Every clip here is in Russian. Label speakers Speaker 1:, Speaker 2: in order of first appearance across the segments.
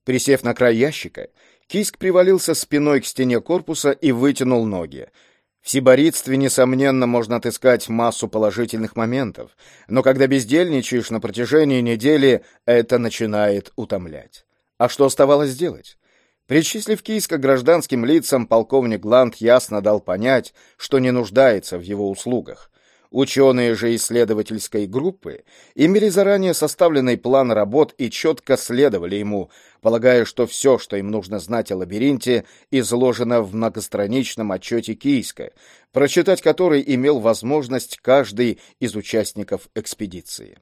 Speaker 1: Присев на край ящика, Кийск привалился спиной к стене корпуса и вытянул ноги. В сибаритстве, несомненно, можно отыскать массу положительных моментов, но когда бездельничаешь на протяжении недели, это начинает утомлять. А что оставалось делать? Причислив Кийска к гражданским лицам, полковник Гланд ясно дал понять, что не нуждается в его услугах. Ученые же исследовательской группы имели заранее составленный план работ и четко следовали ему, полагая, что все, что им нужно знать о лабиринте, изложено в многостраничном отчете Кийска, прочитать который имел возможность каждый из участников экспедиции.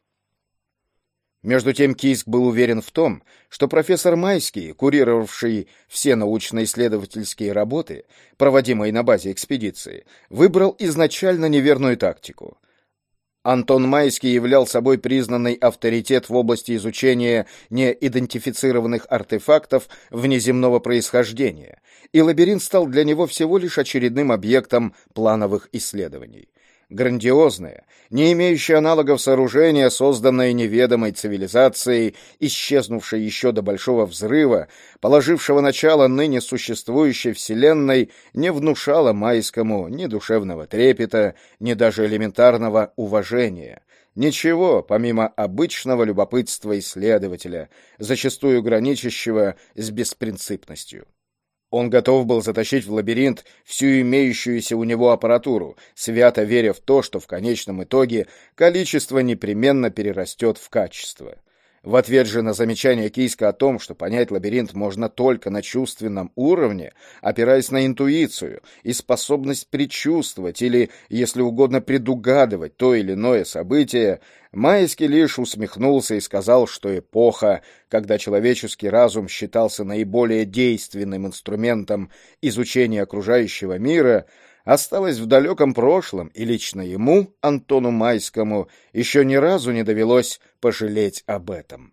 Speaker 1: Между тем Кийск был уверен в том, что профессор Майский, курировавший все научно-исследовательские работы, проводимые на базе экспедиции, выбрал изначально неверную тактику. Антон Майский являл собой признанный авторитет в области изучения неидентифицированных артефактов внеземного происхождения, и лабиринт стал для него всего лишь очередным объектом плановых исследований. Грандиозное, не имеющее аналогов сооружение, созданное неведомой цивилизацией, исчезнувшей еще до Большого взрыва, положившего начало ныне существующей Вселенной, не внушало Майскому ни душевного трепета, ни даже элементарного уважения. Ничего, помимо обычного любопытства исследователя, зачастую граничащего с беспринципностью. Он готов был затащить в лабиринт всю имеющуюся у него аппаратуру, свято веря в то, что в конечном итоге количество непременно перерастет в качество. В ответ же на замечание Кийска о том, что понять лабиринт можно только на чувственном уровне, опираясь на интуицию и способность предчувствовать или, если угодно, предугадывать то или иное событие, Майский лишь усмехнулся и сказал, что эпоха, когда человеческий разум считался наиболее действенным инструментом изучения окружающего мира, осталась в далеком прошлом, и лично ему, Антону Майскому, еще ни разу не довелось пожалеть об этом.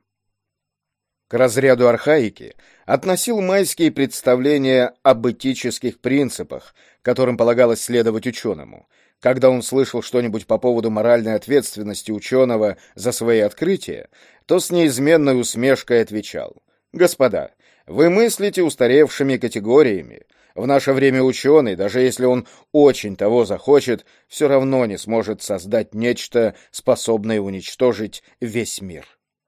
Speaker 1: К разряду архаики относил Майский представления об этических принципах, которым полагалось следовать ученому. Когда он слышал что-нибудь по поводу моральной ответственности ученого за свои открытия, то с неизменной усмешкой отвечал: «Господа, вы мыслите устаревшими категориями. В наше время ученый, даже если он очень того захочет, все равно не сможет создать нечто, способное уничтожить весь мир».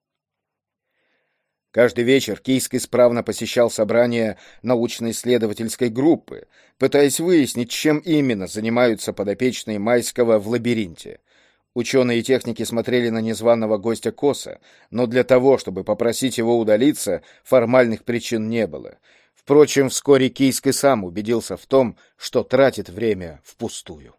Speaker 1: Каждый вечер Кийск исправно посещал собрания научно-исследовательской группы, пытаясь выяснить, чем именно занимаются подопечные Майского в лабиринте. Ученые и техники смотрели на незваного гостя косо, но для того, чтобы попросить его удалиться, формальных причин не было. Впрочем, вскоре Кийск и сам убедился в том, что тратит время впустую.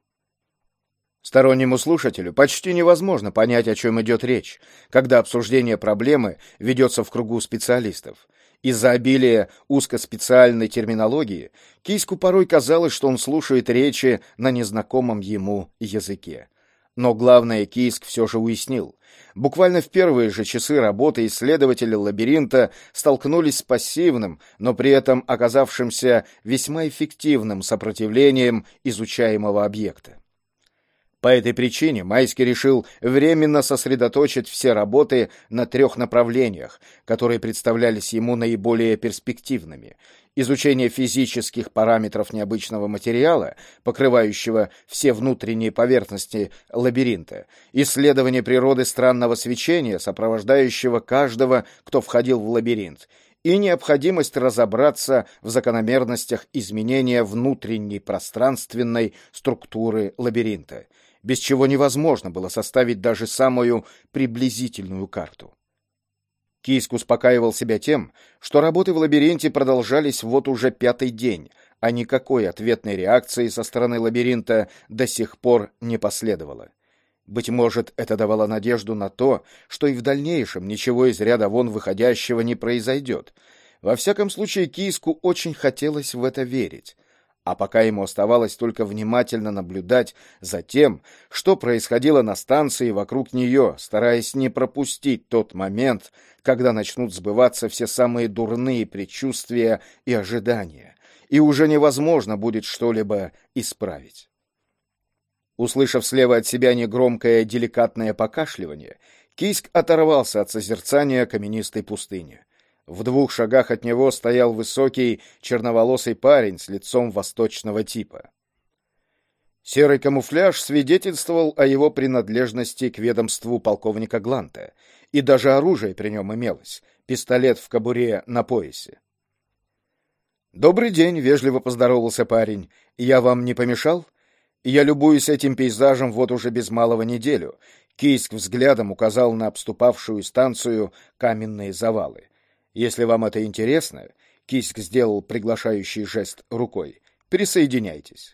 Speaker 1: Стороннему слушателю почти невозможно понять, о чем идет речь, когда обсуждение проблемы ведется в кругу специалистов. Из-за обилия узкоспециальной терминологии Кийску порой казалось, что он слушает речи на незнакомом ему языке. Но главное Кийск все же уяснил. Буквально в первые же часы работы исследователи лабиринта столкнулись с пассивным, но при этом оказавшимся весьма эффективным сопротивлением изучаемого объекта. По этой причине Майский решил временно сосредоточить все работы на 3 направлениях, которые представлялись ему наиболее перспективными: изучение физических параметров необычного материала, покрывающего все внутренние поверхности лабиринта, исследование природы странного свечения, сопровождающего каждого, кто входил в лабиринт, и необходимость разобраться в закономерностях изменения внутренней пространственной структуры лабиринта, без чего невозможно было составить даже самую приблизительную карту. Кийск успокаивал себя тем, что работы в лабиринте продолжались вот уже 5-й день, а никакой ответной реакции со стороны лабиринта до сих пор не последовало. Быть может, это давало надежду на то, что и в дальнейшем ничего из ряда вон выходящего не произойдет. Во всяком случае, Кийску очень хотелось в это верить. А пока ему оставалось только внимательно наблюдать за тем, что происходило на станции вокруг нее, стараясь не пропустить тот момент, когда начнут сбываться все самые дурные предчувствия и ожидания, и уже невозможно будет что-либо исправить. Услышав слева от себя негромкое деликатное покашливание, Кийск оторвался от созерцания каменистой пустыни. В 2 шагах от него стоял высокий черноволосый парень с лицом восточного типа. Серый камуфляж свидетельствовал о его принадлежности к ведомству полковника Гланта, и даже оружие при нем имелось — пистолет в кобуре на поясе. «Добрый день», — вежливо поздоровался парень. «Я вам не помешал? Я любуюсь этим пейзажем вот уже без малого неделю». Кийск взглядом указал на обступавшую станцию каменные завалы. «Если вам это интересно», — Кийск сделал приглашающий жест рукой, — «присоединяйтесь».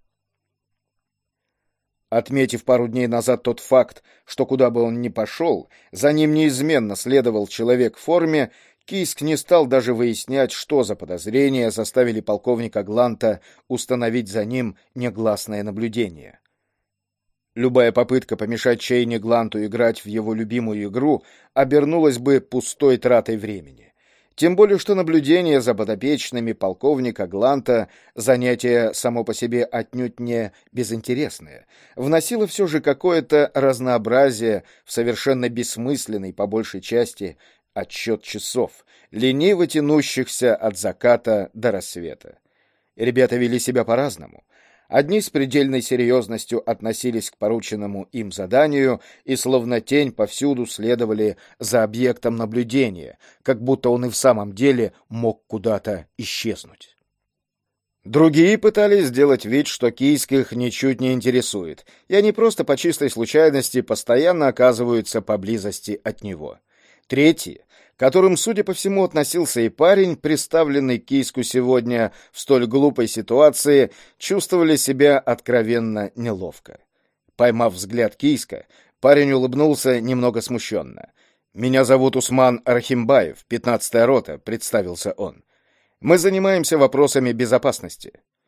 Speaker 1: Отметив пару дней назад тот факт, что куда бы он ни пошел, за ним неизменно следовал человек в форме, Кийск не стал даже выяснять, что за подозрения заставили полковника Гланта установить за ним негласное наблюдение. Любая попытка помешать Чейни Гланту играть в его любимую игру обернулась бы пустой тратой времени. Тем более, что наблюдение за подопечными полковника Гланта, занятие само по себе отнюдь не безинтересное, вносило все же какое-то разнообразие в совершенно бессмысленный, по большей части, отсчет часов, лениво тянущихся от заката до рассвета. Ребята вели себя по-разному. Одни с предельной серьезностью относились к порученному им заданию и словно тень повсюду следовали за объектом наблюдения, как будто он и в самом деле мог куда-то исчезнуть. Другие пытались сделать вид, что Кийск их ничуть не интересует, и они просто по чистой случайности постоянно оказываются поблизости от него. Третьи, к которым, судя по всему, относился и парень, представленный Кийску сегодня в столь глупой ситуации, чувствовали себя откровенно неловко. Поймав взгляд Кийска, парень улыбнулся немного смущенно. «Меня зовут Усман Архимбаев, 15-я рота», — представился он. «Мы занимаемся вопросами безопасности».